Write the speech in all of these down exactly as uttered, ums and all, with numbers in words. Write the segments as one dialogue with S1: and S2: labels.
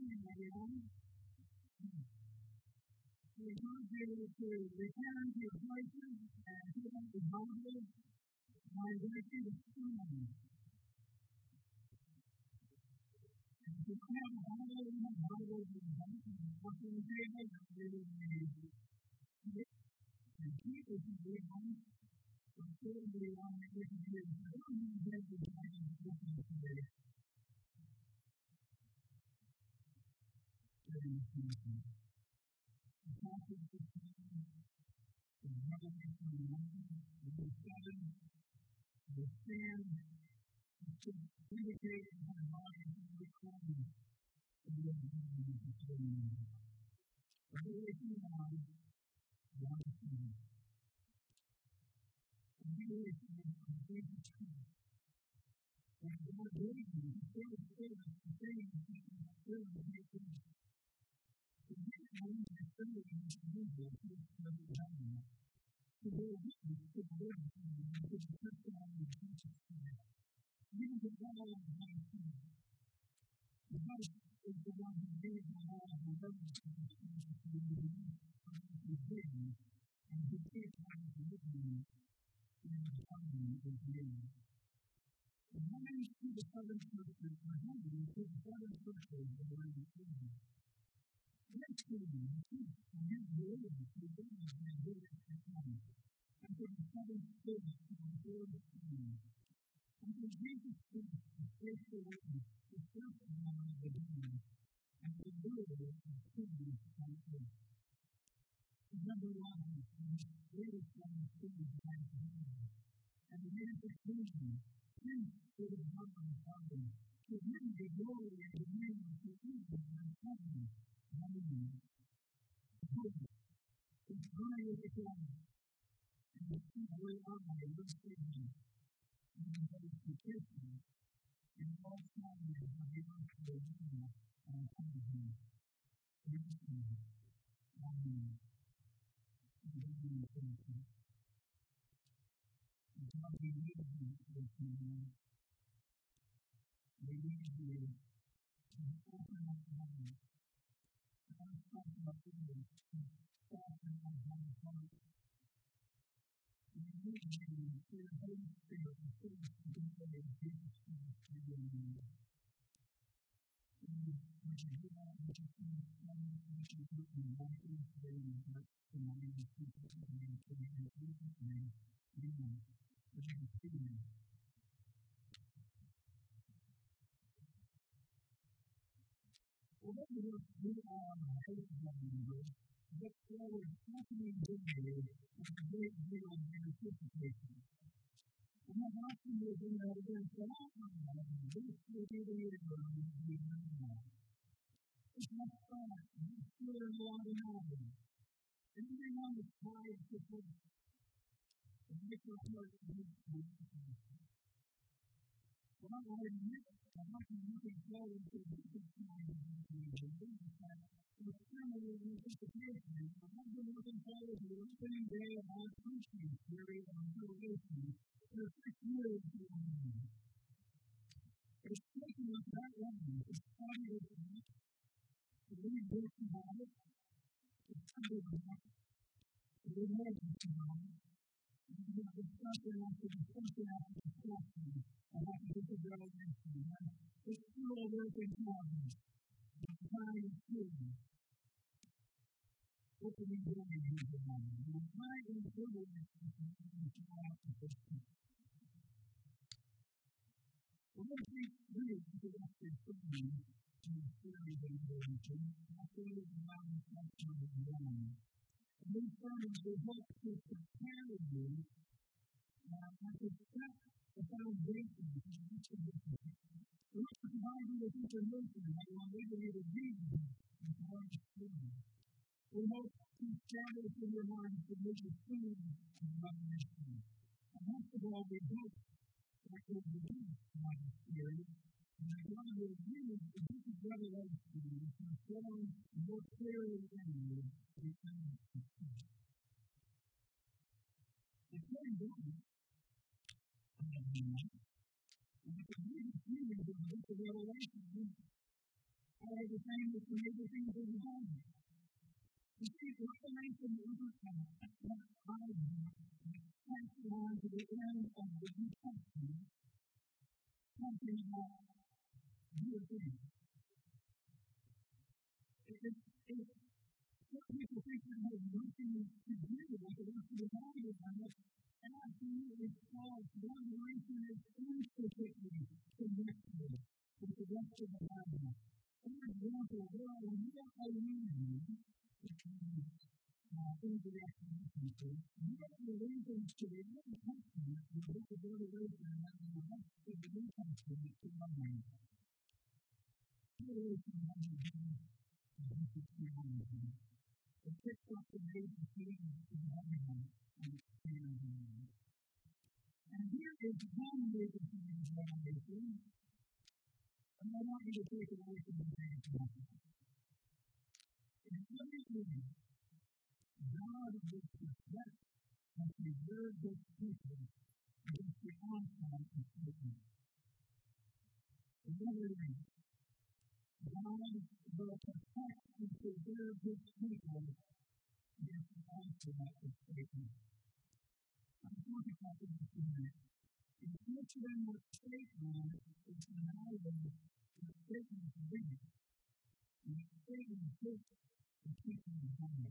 S1: morning, everyone. We encourage you to return to your places and pick up the Bible. I invite you to stand. And if you don't have a Bible, you have Bibles in the back of the working table. There is a and keep it in the one. I'm sure we want to get to do it. I don't know exactly what I'm looking for today. The passage is in Revelation one, verse seven. The stand should indicate that my body is recorded in the Revelation. Revelation one, one to two. Revelation is a big truth. And God gave me to show the spirit of the things that the spirit of the things. To get one to show the individual to the body. To bear witness to the word of God and to the testimony of Jesus Christ. Even to all of mankind. God is the one who gave the law of the reverence of the Spirit to the universe of his vision and to take out the living in the body of man. The lines to the seven churches are heaven to the seven churches around the world. Next to them, the truth and his word to the goodness and goodness of God. And to the seven spirits to the Lord of God. And for Jesus Christ, the faithful witness, the first one of the God, and the word of goodness on earth. Remember one, the greatest one of sinners by God. And the manifestation, him to the God of Father, to him the glory and the name of the evil and heaven. Hallelujah. Hope is high as the clouds, and the people of the earth is him. And the earth is him. And all families of the earth will be on top of him. Praise him. Amen. Amen. Thank you. And God, we need you this morning. We need you to open up heaven. God, talk about you. Soften our heart. We need you for the Holy Spirit to fill us with the joy of Jesus Christ. Amen. Look forward confident victory with a great deal of anticipation. And how often we do that again? So, this will be the year where we will be now. It's not fun. It's still a lot of knowledge. And everyone is tired to put the different parts of this life. Well, I admit, I'm not looking forward to this time of the the family of anticipation. I've been looking forward to the opening day of our country period of revelation for six years now. It's taken us that long to study this book, to read books about it, to study the book, to read legends about it, and to get discussion after discussion after discussion about the book of Revelation. It's still a work in progress. The time is here. What do we do in these moments? The time is here to try out the system. Well, let's see three introductory sermons to the series of Revelation. After it is now in chapter number one. And these sermons will help to prepare you uh, and to set the foundation for each of this. We want to provide you with information that will enable you to read and to understand. We hope to establish in your mind the major themes of Revelation. And most of all, we hope that you will begin by the Spirit, and that God will use the book of Revelation to form more clearly in you the elements of truth. The same God, I have been, and the greatest meaning of the book of Revelation, I are the same as the everything that is on you. You see, Revelation overcomes that idea that passed on to the end of the New Testament, something about good things. It's, it's, some people think that has nothing to do with the rest of the Bible, and it's absolutely false. Revelation is intricately connected with the rest of the Bible. For example, there are more allusions uh, in the Revelation, more allusions to the Old Testament in the book of Revelation than in the rest of the New Testament combined. Revelation has a theology. It picks up the basic themes of the Bible and expands on them. And here is one major theme of Revelation, and I want you to take it away from the page. In everything, God will protect and preserve His people against the onslaught of Satan. In everything, God will protect and preserve His people against the onslaught of Satan. I'm talking about this in a minute. In considering what Satan is an island, what Satan is doing, and what Satan is the people of God.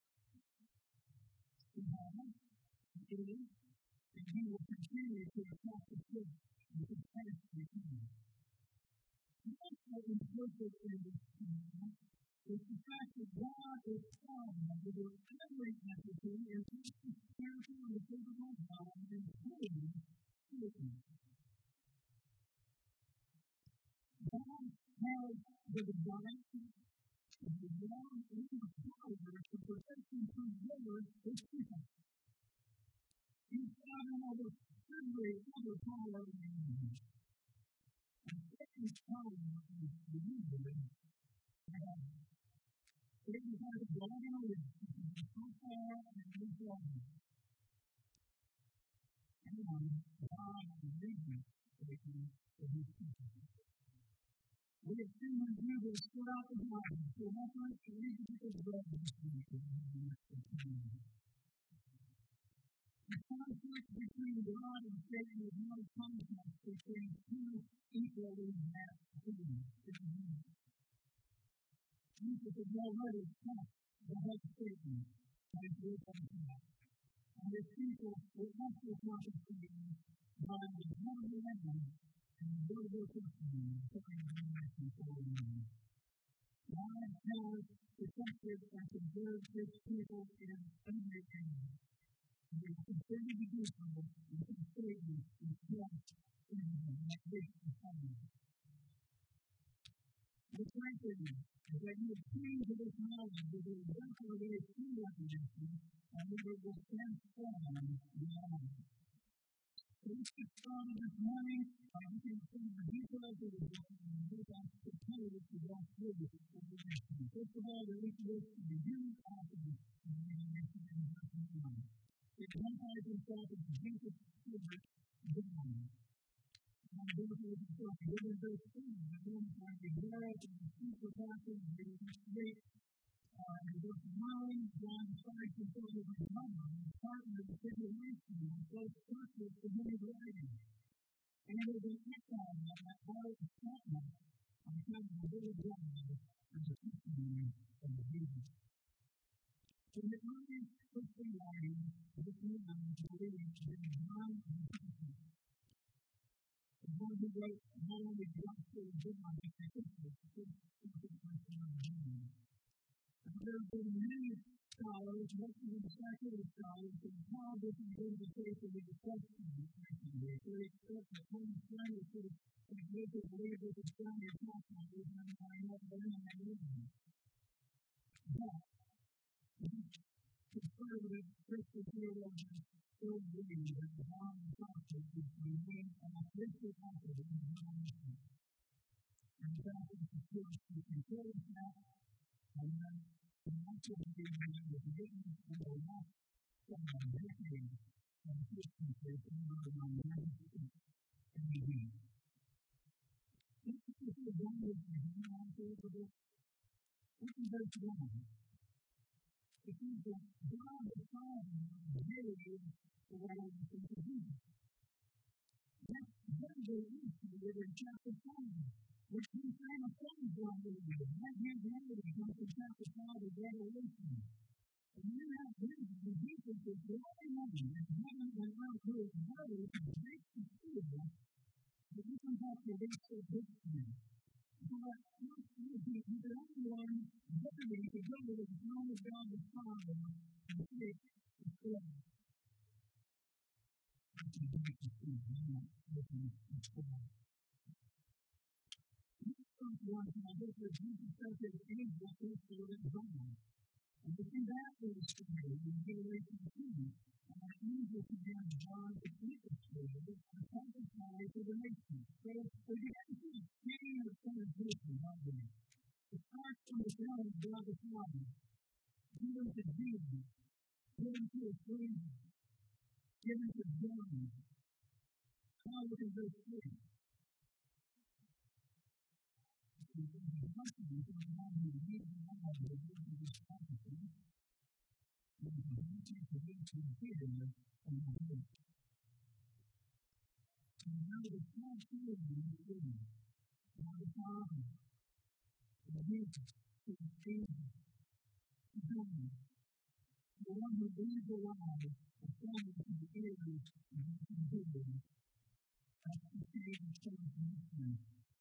S1: He has, he is, and he will continue to attack the church with his past return. Also implicit in this command is the fact that God is sovereign over every entity and every spiritual and physical body, including Satan. God has the divine, the wrong, and the power to protect and preserve His people. He's sovereign over every other power in the universe. And Satan's power is the usually God. Satan has a dog in a race. He's so far and he's wrong. And God releases Satan to His people. We have seen him do this throughout the Bible. So that's why we read the book of Job this week. The conflict between God and Satan is not a conflict between two equally bad beings. Jesus has already stopped the whole Satan by his own death. And his people will also conquer Satan by the blood of the Lamb and the word of their testimony, according to Matthew forty-nine. God has protected and preserved His people in every area. And He will continue to do so until Satan is crushed in the next time. The fact is that you have came to this knowledge that there is therefore a true recognition and that it will transform the life. So let's get started this morning by looking at some of the details of the book and move on to continue to walk through this information. First of all, there is this beginning of the information in verse one. It identifies himself as Jesus Spirit divine. And therefore, it's like given verse two, it identifies the world and the super passage of verse eight. Uh, in verse nine, John describes himself as a mother and partner of the tribulation and both purpose to many writings. And it is an echo of that whole statement on account of the will of God and the testimony of Jesus. So the early Christian writings, this new one, believe that John is the prophet. The one who wrote not only the Gospel of John, but the Epistles, the first person of John. There have been many scholars, most of them secular scholars, who have called this interpretation of the Testament. They accept that one Spanish is a group of believers in Spanish Testament is not going up there in that region. But, conservative Christian theologians still believe that John the Prophet is the main and official author of the Bible. And in fact, it's a source to control that, and then the also believe that it was written in the last seven decades of Christian faith in order to ninety-six A D. This particular language is not unfavorable Look in verse one. It says that God the Father gave the Lord to Jesus. That's very, very interesting in chapter five. Which we find a phone call over there. Right hand narrative comes from chapter five of Revelation. And you have Jesus, the Jesus is the only one that heaven and earth will know to break the seal, but you can have to reach the victory. But once you be the only one worthy to go to the throne of God the Father and take the seal. That's a great thing. I'm not looking at the seal. One time, this was Jesus said to the angel, "This is what is wrong." And we see that in the story in Revelation two. And that angel began to John to speak the story and prophesy to the nation. So we begin to see a chain of transition, don't we? It starts from the throne of God the Father, given to Jesus, given to a stranger, given to John. Now look at verse three. The instructions from God who made the world were given to this prophecy. And the intention to be considered and the hope. And now the small children in the city, now the Father, the Jesus, the angel, the God, the one who leads the life, the Son of the ears, and the considered. That's the same sort of mission.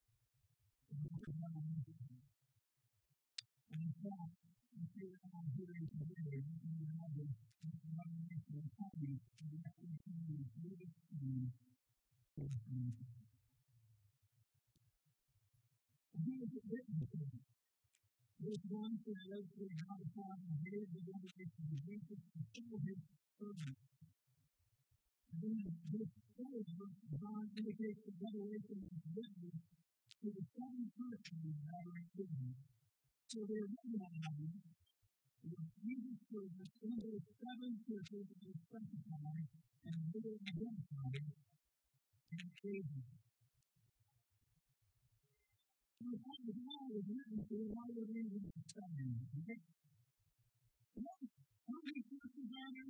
S1: And in fact, we see that I'm hearing today, we have this revelation of coming, and we have to see the greatest thing of Jesus. And who is it written to? Verse one says, "For God the Father gave the revelation of Jesus to show his servants." And then this four, John indicates the revelation of Jesus to the seven persons that are included. So they're recognizing that Jesus was in those seven churches that are specified and they were identified in Savior. So the fact that God was written to the all of these in the seven. Okay? How many churches are there?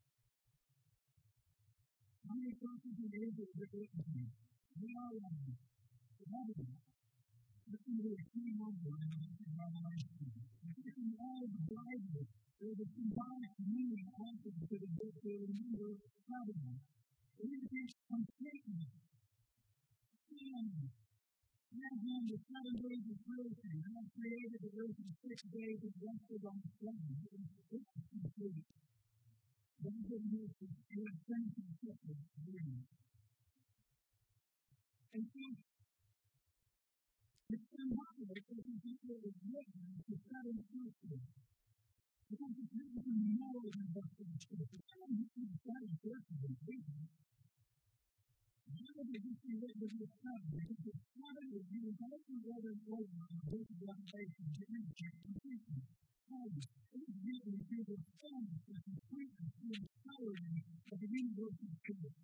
S1: How many churches in Israel are there written to? They are one. Eleven. Listen to the key number in the book of Revelation. In all the Bible, there's a symbolic meaning also to the book of the number seven. It indicates completeness, standing. Now, when the seven days of creation, God created the earth in six days and rested on the seventh. It was complete. God didn't use it. He had finished the circle of being. And so, it's symbolic that the people was written to seven churches. Because it's written to know the best of the churches. I don't know the seven churches in Israel. Why would they just be written to the seven? Because the seven is used over and over and over in the book of Revelation to indicate completion. Wholeness. It is written to the fullness, the completeness, the entirety of the universal truth.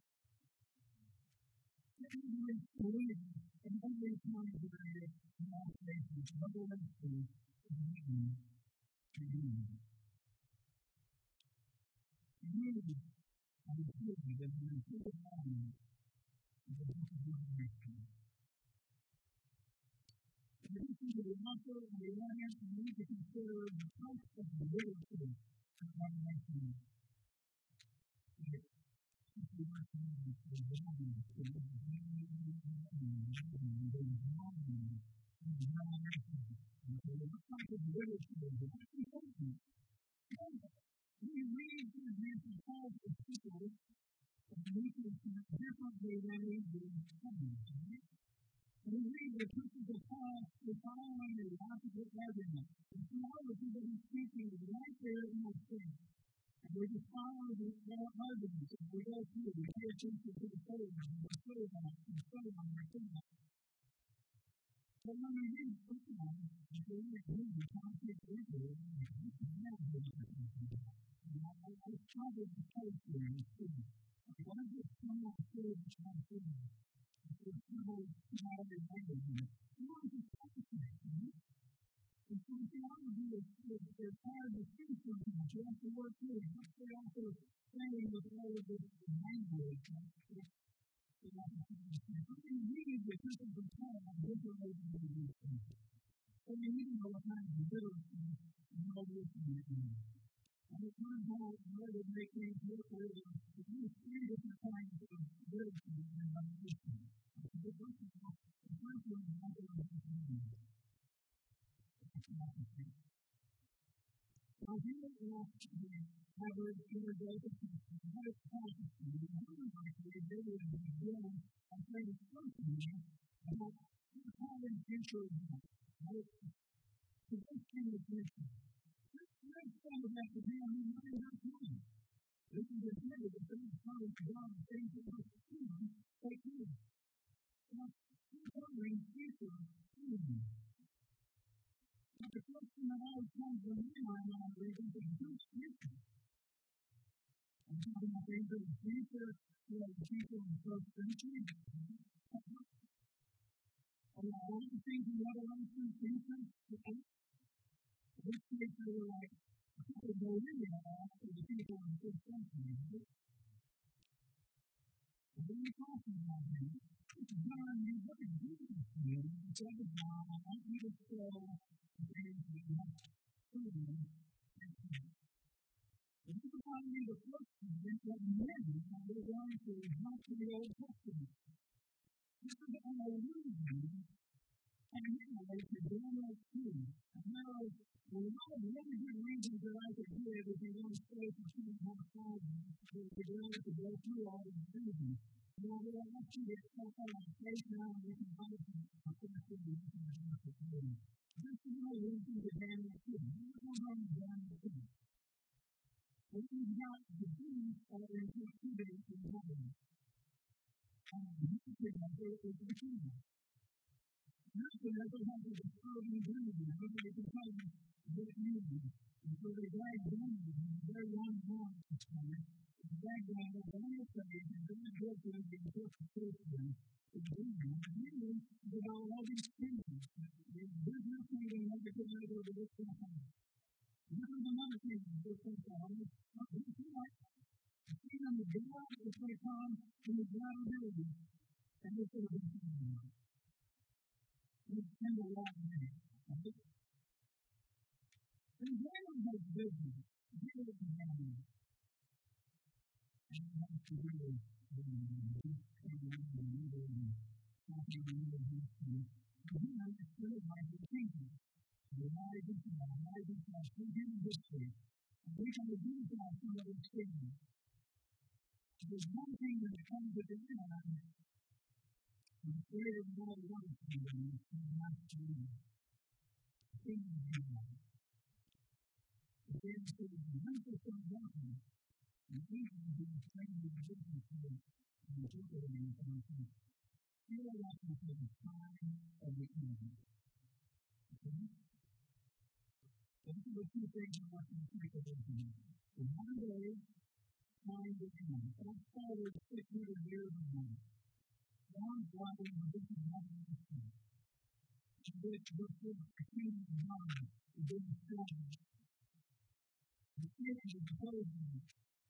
S1: It is really clear in every time that I have Revelation, Revelation is written to you. You are the children that are in the mind of the book of Revelation. In addition to the author on the one hand, we need to consider the type of literature of Revelation. If you want to know the values, the values of the values of the Revelation, what type of literature is that's important. When you read, for example, Paul's epistles, of the New Testament differently than we do in Romans, right? When we read the epistles of Paul, we're following a logical argument. And so all the people he's speaking is right there in the text. And we just follow the arguments as we go through. We pay attention to the photographs, and the photographs, and so on, and so on. But when we read Paul, if we read the context of Israel, we can have the differences. I struggle to post here in the city. What is it someone says in my city? It's a civil commodity language. You want to talk to me, right? And so we say, I'm it's, it's, it's hard to see sometimes. You have to work through it. What's the author saying with all of this language? Something needed to take into account on different ways of doing things. So we need to know what kind of literacy and all this is. And it turns out, in order to make things work with us, there's really three different kinds of literacy in our system. The first one, the first one is not going to be easy. Now, here is the average energetic system. What is prophecy? And more likely, they would begin and say to something about how in future events. Right? So let's see the future. Let's talk about the man who might not come. This is a day that things come to God and things that are human, like you. Now, who's covering future human? But the question that always comes to my mind is, is who's future? I'm talking about things that are future, you know, the future in the first century. And all the things in Revelation, future, this case, they were like, people go in there after the people in the first century. And then we talk about him. John, you look at Jesus here, and say to John, I want you to show the things that you have proven and seen. And this is why we need the first thing that many are going to help to the Old Testament. This is an allusion, and now to Daniel two. And now, well, one of the really good reasons that I could give if you want to stay for two and a half hours is to be able to go through all these reasons. Now, we'll ask you to step on a place now and we can find some questions and you can answer for you. This is my reason to Daniel two. We're going on to Daniel two. And we've got the beast that are in captivity in heaven. And this is the number of the kingdom. Nebuchadnezzar has a disturbing dream. Nobody can tell him what it means. And so they drag Daniel, and he's very young man at this time. They drag Daniel, Daniel says, and God gives him the interpretation of the dream. And the dream is about all these kingdoms. There's no kingdom Nebuchadnezzar over this kingdom. This is another kingdom, this kingdom. But this is like the kingdom of God is going to come in his latter days. And this is the kingdom. We spend a lot of money. And Daniel has business. Daniel is money. And he has to do it. And he understood why the kingdom. The wise and the wise and the kingdom of history. And we can reduce that to what is kingdom. There's one thing that comes at the end. And the creator of all the other kingdoms is not true. The kingdom of God. The kingdom of God is one percent God. And we can be the same with the business of the interpreting the country. Feel like this is the time of the kingdom. Okay? Those are the two things I want you to think about tonight. In one day, time to end. Fast forward six hundred years ago. One body of this is not an issue. And this was the kingdom of God, the business of the kingdom of the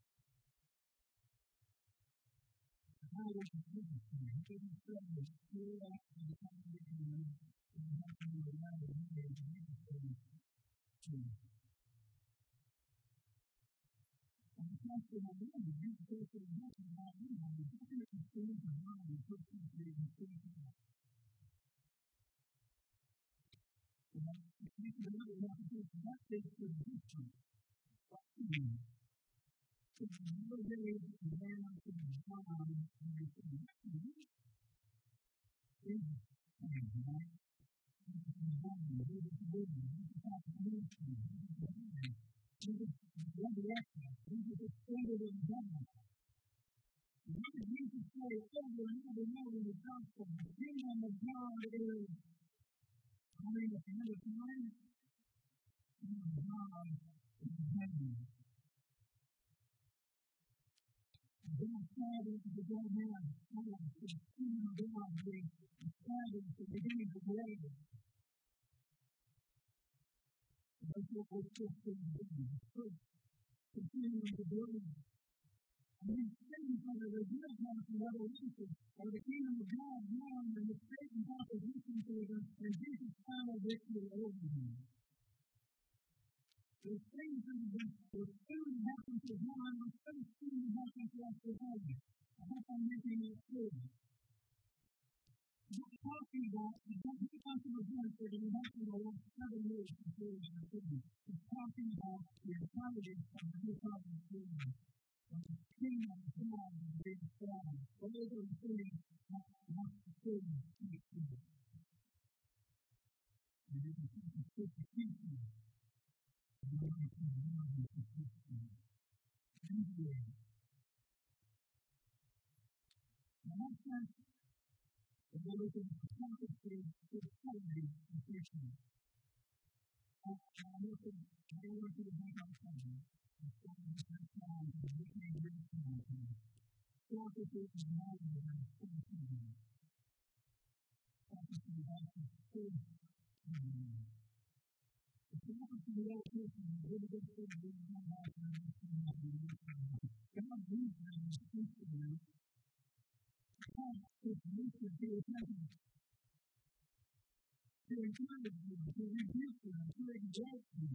S1: how was the business of the business of the school after the congregation and the happening of the land of the business of the church. And the question of the woman, this person is not about women, the definite experience of God in the first century and first century. And if you can really have to do that, it's the difference. What's the meaning? It's no days and then after the time and they say, what's the meaning? It's the same, right? This is the body, this is the woman, this is the ministry, this is the man, this is the resurrection, this is the standard of God. What did Jesus say over and over and over in the gospel? The kingdom of God is coming at the end of time. The kingdom of God is heaven. God said into the dead man, the kingdom of God is established at the beginning of the world. Verse what we're supposed to do. First, continuing to build. And then Satan kind of reveals us in Revelation, or the kingdom of God won, and the Satan's opposition to them, and Jesus' final victory over him. The same thing was soon happened to John, was so soon happened to us today. I hope I'm making it clear. What we're talking about is what we come to events that have been happening the last seven years before we are sitting. It's talking about the entirety of the two thousand children. And the kingdom of God is being strong. All those things not not the children to the children. And it is the persecution. And it is the God of persecution. Anyway. Now that's not the word of the prophet says to the family of Christians. I want to I want you to make our family. It's going to be that time to make me real time. Prophecy is more than a something. Prophecy is also faith. The prophecy of all Christians is really good for the world of God and the kingdom of the Lord. God used them to speak to them. God is used to pay attention. To encourage them, to rebuke them, to exalt them.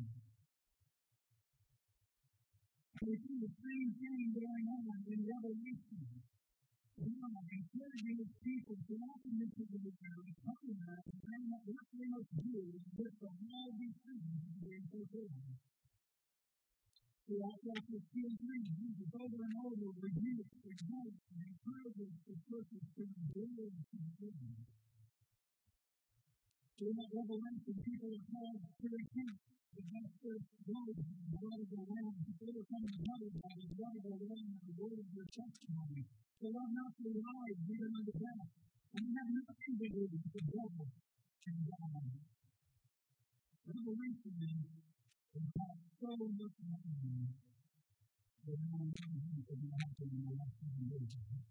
S1: And we see the same thing going on in Revelation. God encouraging his people to often into the world, recognize that what they must do is live for all these things that they are so good. Throughout chapter two and three, Jesus over and over rebukes, exalts, and encourages the churches to endure and to endure. Throughout Revelation, people are called to repent against their roads and the blood of the Lamb, to overcome the devil by the blood of the Lamb and the word of their testimony. So love not their lives, even unto death. And we have nothing to do with the devil and God. Revelation is not so much more than one thing that will happen in the last few days.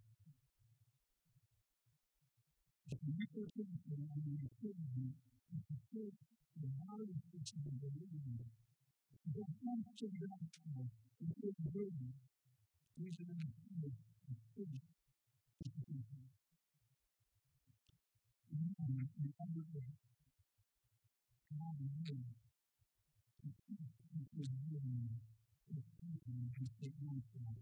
S1: If you make your attention on the activity, if you take the body system of the living, if you come to the gospel, if you're burdened, you can understand the spirit of the people. And then, in other words, God is good. He keeps people living. His people, His people,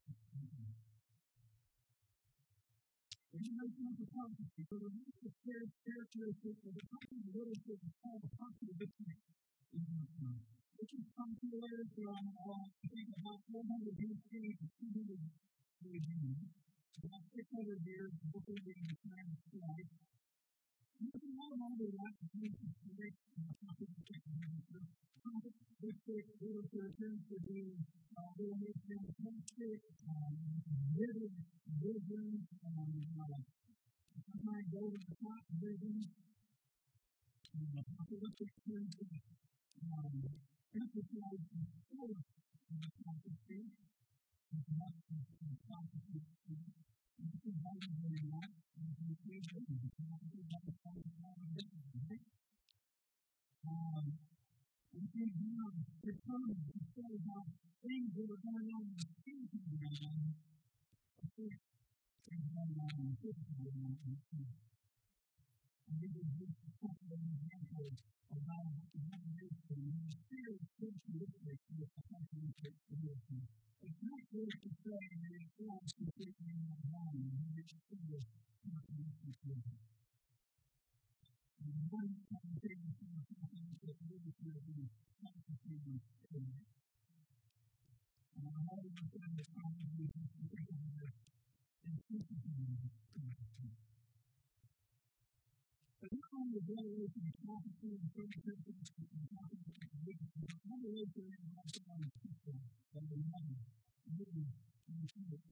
S1: and you might want to prophecy, but the most prepared characteristic of the prophecy literature is called the prophecy of victory in this time. This is popular from, uh, I think, about four hundred B C to two hundred A D. About six hundred years before the time of Christ. You can no longer lack the use of predict in the prophecy of literature. Prophetic literature tends to be uh, little more fantastic, um, vivid visions, um, uh, sometimes over the top visions. Uh, apocalyptic tends to um, emphasize the source of the prophecy as much as the prophecy itself. And this is how we're doing that. And if you see that, the prophecy is not a prophecy, right? Um, And then God determined to show how things that are going on in the spiritual realm affect things going on in the physical realm. And this is just a couple of examples of how the revelation and the spirit is characteristic with the psychological ability. It's not good to say that it's all completely wrong, and it's still characteristic with it. And one commentator said something that really should be complicated too. And I'm always saying that probably this is particular intensity. But not only the revelation of prophecy and prophecy and prophecy and prophecy, but revelation is also on the people of the mother, living in the spirit.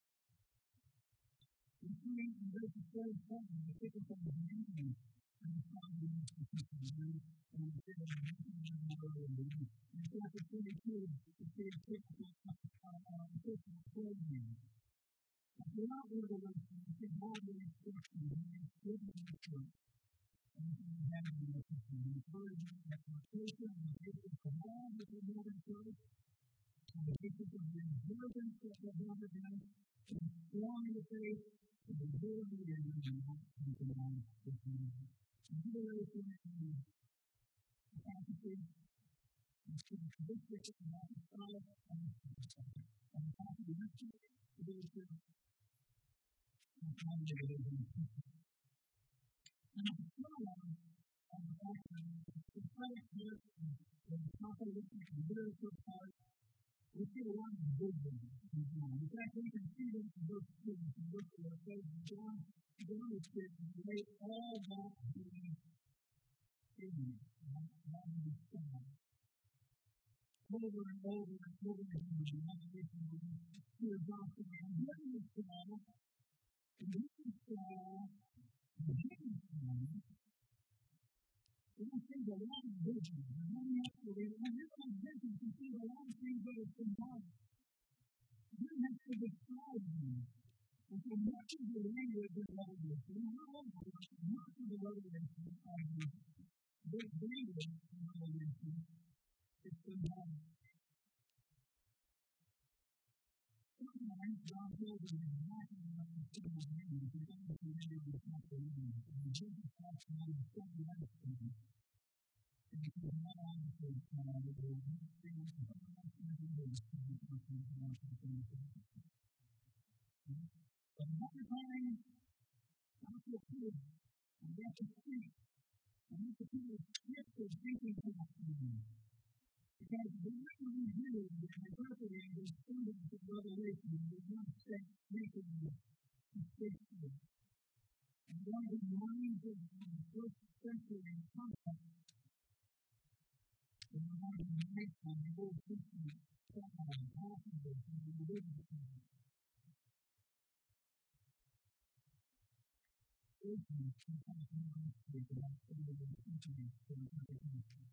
S1: We see in verses four and five the people from the beginning. And the Father is the people of the and the Spirit of the Lord and the Lord. In chapter twenty-two, it says, a personal clothing. And throughout Revelation, we see all the instructions and given in the church. anything we have in the system. The encouragement, exhortation, and the basic command that we have in church, and the basic of the observance that we have in them, to be strong in the faith, to be good in the end, and not to be denied this morning. Consideration and capacity, and characteristics of the apostolic and the capacity to be able to accommodate it in the And the power of the background, the prophetic part, the apocalyptic and literature part, we see a lot of vision in John. In fact, we can see this in verse two. If you look at it, it says, John, John is to relate all that being ignorant, not understand. Over and over and over again, in the imagination of the Spirit of God saying, I'm hearing this call, and this is call, and this is call. It seems a lot of vision. And then you have to read, when you're on vision, you see a lot of things that are symbolic. You have to describe them. And so much of the language in Revelation, not all of it, much of the Revelation of this language in Revelation is symbolic. Sometimes God tells us exactly what the symbol means. He doesn't say any of the chapter means. And he gives us that to understand the understanding. And he says, not all of the uh, the things that are not going to be talking about the things that are going to be. But another time, that's what good. And that's a speak. And that's a good shift of thinking about things. Because the way we do it, the interpreting the symbols of Revelation, is not set making mistakes. And one of the minds of the first century context, and one of the minds of the Old Testament passages in the religious side, is the compassion of the about some of the centuries for the interpretation.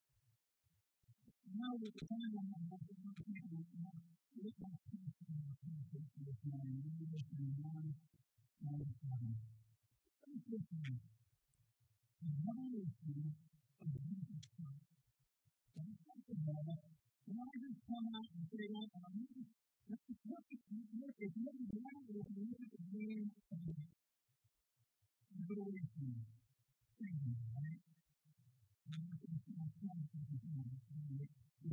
S1: Now, with the time on my life, I'm going to take a look at what my passion of the concept this morning. We're going to look at one out of seven. First, this one. The monarchy of Jesus Christ. And first of all, when I just come out and say that, and I'm just, let's just look at, look, if you're the ground, if you look at the name of Revelation, Satan, right? And I'm going to say my son, right?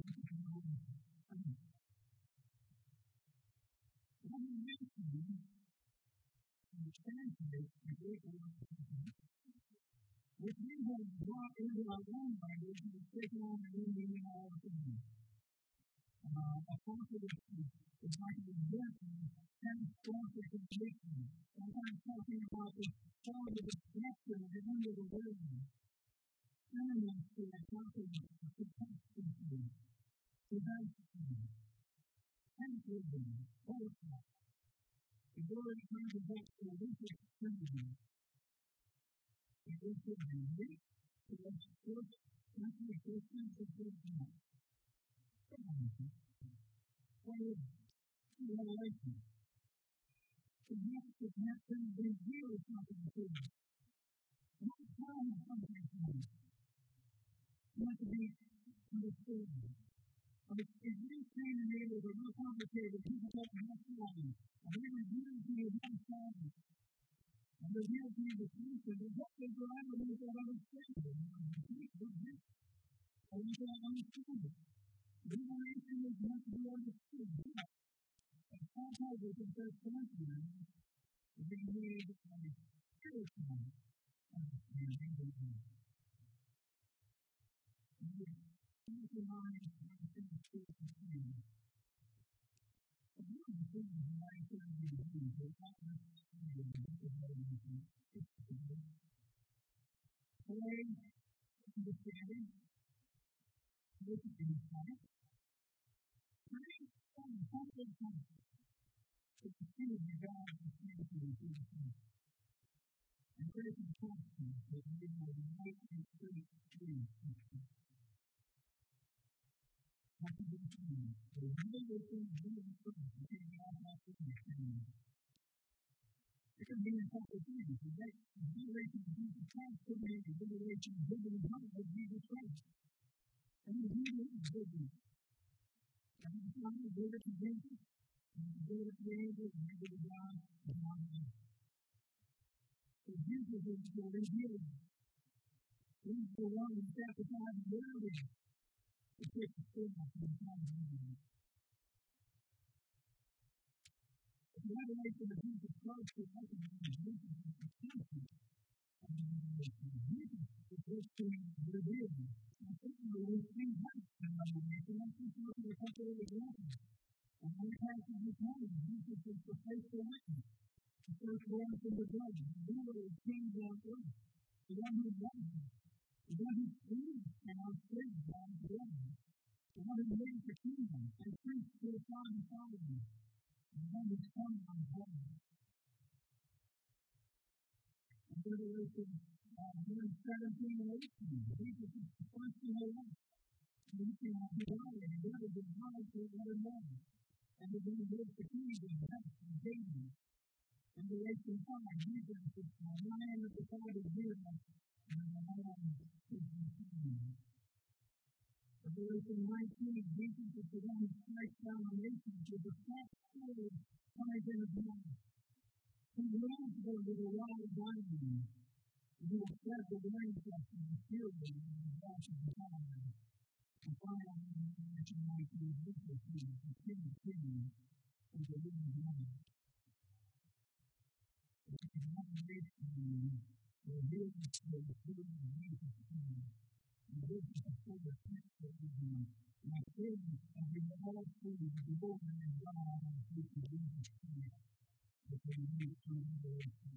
S1: Which we have brought into our own language and has taken on a new meaning all of them. Uh, a positive is like an example and sponsor completion. Sometimes talking about the part of the structure at the end of the word. Synonyms to a confidence, to constancy, to density, tension, foresight. The word brings us back to a lucid trinity. It is to be weak, to express, not to existence of good God. What is revelation? The next is not going to reveal something to us. Not telling us something to us. Not to be understood. But if you train the neighbors are real complicated, people don't have to learn. And they reveal to you one problem. And reveal to you the solution. But what they go out and they don't understand it. Or you don't understand it. Revelation is not to be understood. And sometimes we can say something that they need a spiritual understanding of it. And the spiritual mind is not to be spiritual things. But one of the things that I think we do is not necessarily the revelation. It's the pray, understanding, look at insight. Pray, something comes. It's the thing of God that's made to the people. And there's a question that we have right and straight through. What do we do? There's no way to do it first. You can't have that understanding. It could mean a couple of things. The generation of Jesus Christ could mean the generation of living in heaven of Jesus Christ. And the Jesus is living. And the Son is living to Jesus. And the Lord of the angels and the God of God. So Jesus is the revealer. He's the one who sacrificed worthy to take the sin off the time of Jesus. The revelation of Jesus Christ is recognized as Jesus is the person of the revelation. Jesus is this thing revealed. And certainly we see that in the revelation. Let's just look at a couple of examples. And one passage we find, Jesus is the faithful witness. The first one from the blood. The ruler of kings on earth. The one who loves us. The one who frees and our sins by his blood. The one who made the kingdom and preached to the Father and Father. The one who's come on heaven. In Revelation uh, seventeen and eighteen, Jesus is the first in the life. And we see how he died and he lived his life forevermore. And we're going to live the kingdom, death, and David. In Revelation five, Jesus is the lion of the tribe of Judah, and the lion is the king. Revelation nineteen, Jesus is the one who strikes down the nations with the flat sword coming in his mouth. He rules them with a rod of iron. He will spread the raindrops of the fury and the wrath of God. And finally, in Revelation nineteen, Jesus is the King of Kings and the Lord of Lords. It is not a nation where he is the Lord of Jesus Christ. And this is the sort of picture of him. My friends, as we all see the Lord and God and the future Jesus Christ, that they meet in Revelation.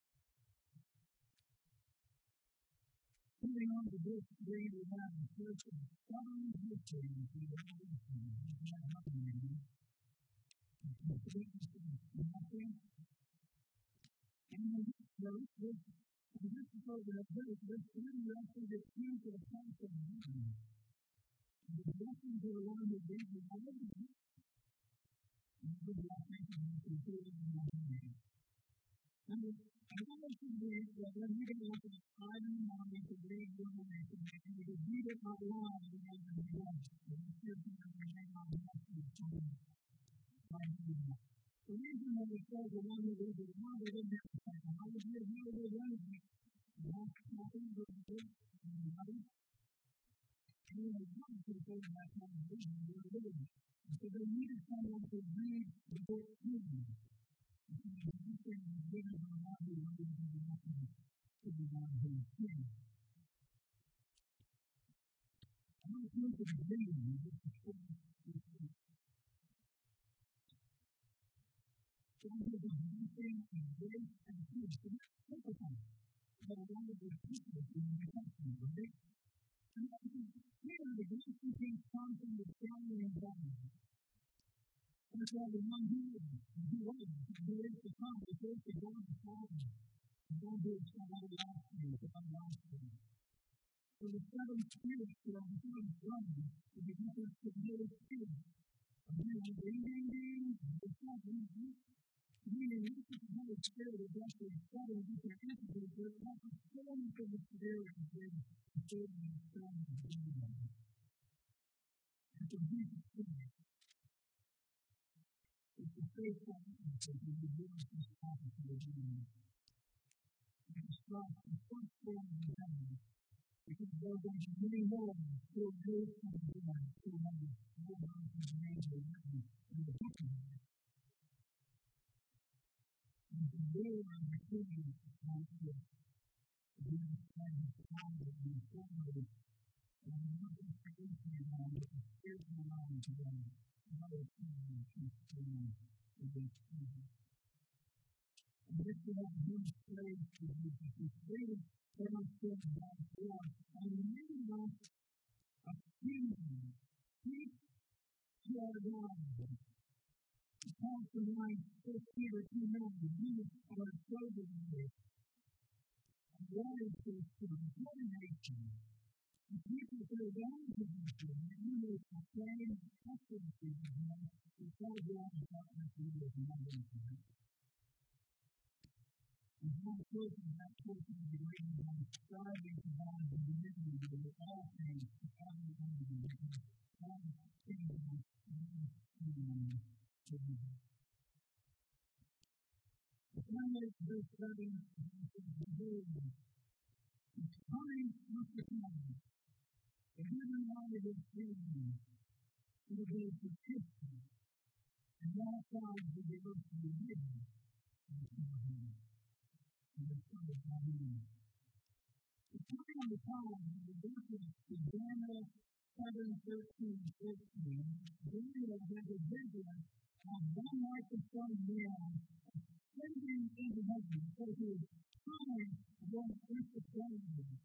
S1: Moving on to this day, we have the first of seven victories in Revelation. It's not happening. It's completely nothing. And in this verse, this in this program, this this interesting that came to the point of heaven. The blessings of the one who gave you all of it. And the blessings of the completed in my name. And I want us to believe that when we get up at five in the morning to read Revelation, and we can read it out loud and we have to do it. And we should be able to hang on to that for the time. The reason that it says the one who reads it aloud, they didn't have to say, how would you hear the Wednesday? And that's nothing but the good and the other. And when they come to the point of that kind of vision, they're living. And so they needed someone to read the book to them. And so the teaching was given to the one who reads the book to the one who is king. I want to come to the vision of this important issue. God has a blessing and grace and peace. And that's typical of a lot of the people in the country, right? And here, the grace and peace comes from the family and God. That's why the one who is, who was, who is to come, is to God the Father. And God who is from everlasting to everlasting. So the seven spirits that are before the throne is the difference of the Holy Spirit. And then the ding, ding, ding, the seven, meaning not just the Holy Spirit is actually seven different entities, but it's not the fullness of the Spirit is there to serve the Son of God. And so Jesus Christ is the faithful witness that he reveals his prophet to the world. He describes the first form of heaven. Because there will be many more who are raised from the dead, who have the full knowledge of the name of the Lord in the book of life. And the Lord and the King of the Lord, the Lord and his Father and the Father, and the Lord of creation and all, with the Spirit and knowledge of them, and all the King and Chief King of the Spirit. And this is what demonstrates to Jesus. He created demonstrated by God, and he made us a kingdom. Peace to our God. The Psalm nine, First Peter two nine, these are chosen here. And what is this to the whole nation? The people who are down to this thing, and you may proclaim the excellencies of him, because God is not with you with nothing to do. And God chooses that portion of the great one, striving to God and delivering you with all things to cover under you. God is kingdom and kingdom to you. The family verse seven is the word. It's time after time. And every one of his children will be petition. And all sides of the earth will be given. And the Son of God in the time of the time, the verses to Daniel seven, thirteen, and fourteen, Daniel has a vision of one like the Son of Man ascending into heaven, so his time was interchangeable,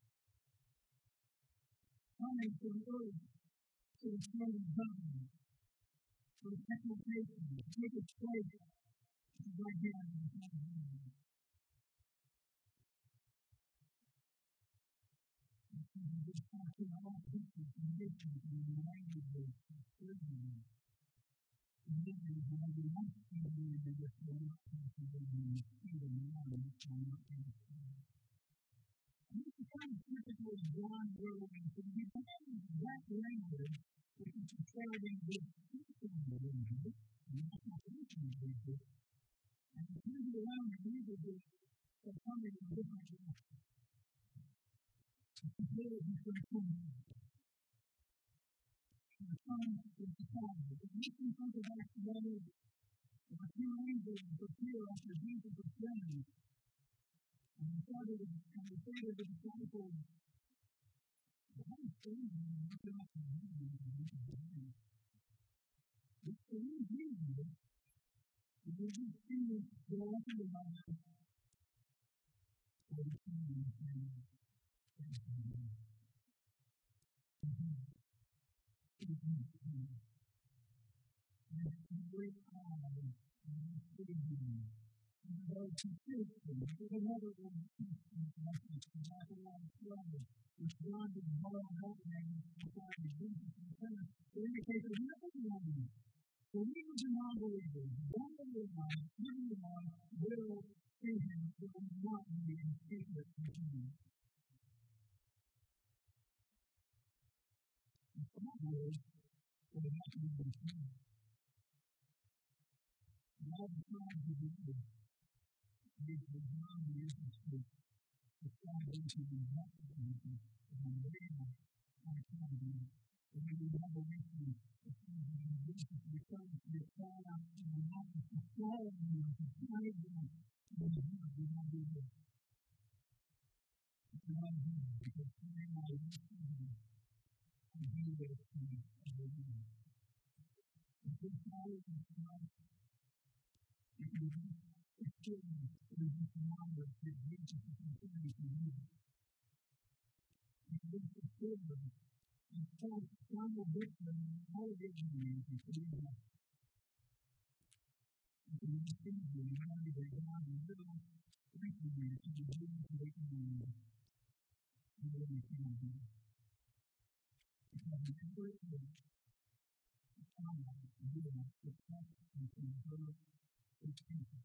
S1: coming from earth to the throne of heaven, for the exaltation, to take its place, to right down in the Son of Man. This passing all people conditions and languages and surgery. And then there is another one thing that is not possible in the kingdom of God, and it's not understood. And this is kind of typical of John Rowland, so we find that language which is describing this person language, and that's not the person language. And it turns around and uses it for something in a different direction. The Lord is going to come. The Son is the Father. It makes me think of Acts one eight. There were two angels that appear after Jesus was slain. And they said to the disciples, "Why is standing there and looking up to heaven and Jesus is slain?" It's the real Jesus. And they just see this go up in the mind. Or the Son is slain. Great power and freedom. And those who face them, there's another one message from Zechariah twelve, which God is more helping inside of Jesus and sinners to indicate that everyone, believers and non-believers, one of the one, everyone will see him, will not be in secret with him. The Father will not be in secret. And all the times of the world, it was not the interested. The salvation of the Bible, and the Bible, and the Bible, and the revelation of Jesus becomes the Father and the Mother, the Father and the Father, and the Lord will not be there. It's not here, because I am my Lord, and He will see everything. If this Father is not, it is it's still, it is just a number that Jesus is considering to you. And this is still, and so, final victory, all of it means is to be left. And to be seen, and how to get down and little, thank you, man, to be doing to make a man. And what we can do. Because whenever it is, the power to do it, the trust and to endure, it's people.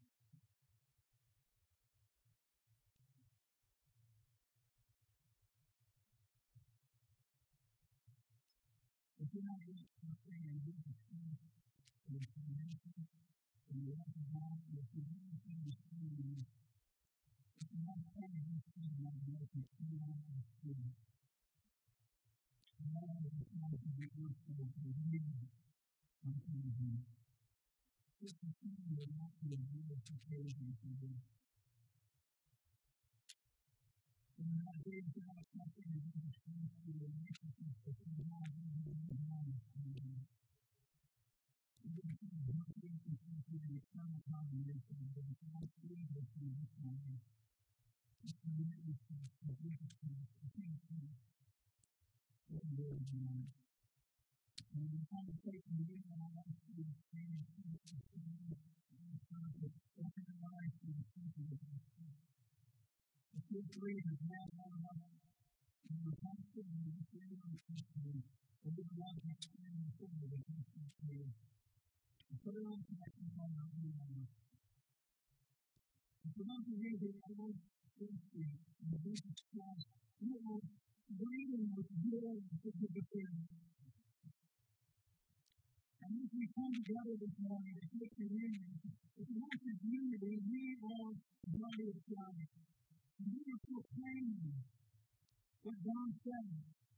S1: If you're not able to understand Jesus Christ, and His humanity, and the love of God, and if you don't understand Him, if you're not praying His kingdom on the earth, it's too long to see. And all of the times of the earth will be leading unto Him. This is something that not to the world to praise Him for this. And when I gave God something to Jesus Christ for the righteousness that He has in His own mind to Him. And then He is not able to see the eternal condemnation that He has saved us from this time. It's the righteousness of Jesus Christ, the King of Kings, and the Lord of Lords. And when we contemplate on the reason I want to experience Jesus Christ, and try to open our eyes to the truth of the gospel. The truth three is now one of us, and we're constant and we're very uncomfortable, but we don't want to experience the full of the gospel today. And put it on connection on our own life. For those of you who are thirsty in Jesus Christ, you are waiting with joy for the beginning. And as we come together this morning to take communion, it's not just unity, we are the body of Christ. And we are proclaiming what God said.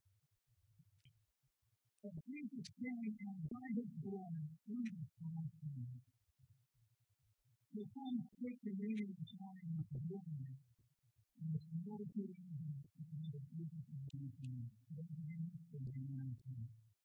S1: That Jesus came and by his blood, we are forgiven. So come take communion this morning with joy. And it's meditating on the Jesus of Jesus. Amen.